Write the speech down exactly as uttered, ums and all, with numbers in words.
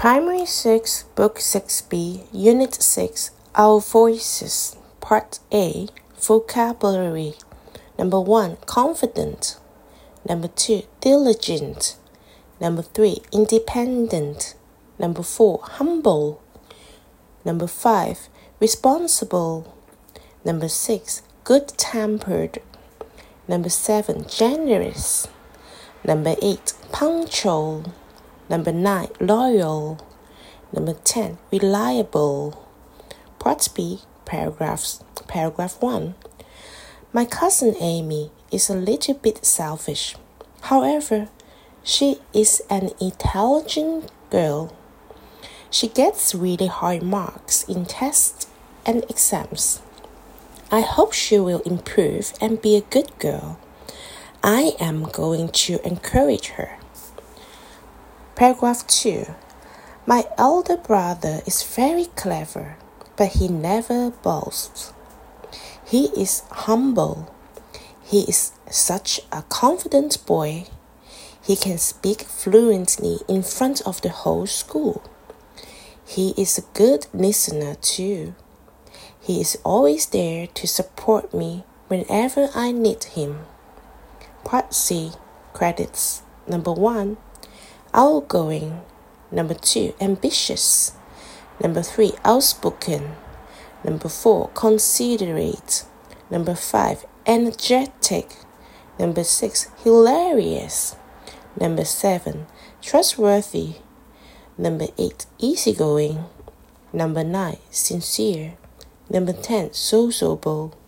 Primary six, Book six B, Unit six, Our Voices, Part A, Vocabulary. Number one, confident. Number two, diligent. Number three, independent. Number four, humble. Number five, responsible. Number six, good-tempered. Number seven, generous. Number eight, punctual. Number nine, loyal. Number ten, reliable. Part B, paragraphs. Paragraph one. My cousin Amy is a little bit selfish. However, she is an intelligent girl. She gets really high marks in tests and exams. I hope she will improve and be a good girl. I am going to encourage her. Paragraph two. My elder brother is very clever, but he never boasts. He is humble. He is such a confident boy. He can speak fluently in front of the whole school. He is a good listener too. He is always there to support me whenever I need him. Part C, credits. Number one, outgoing. Number two, ambitious. Number three, outspoken. Number four, considerate. Number five, energetic. Number six, hilarious. Number seven, trustworthy. Number eight, easygoing. Number nine, sincere. Number ten, sociable.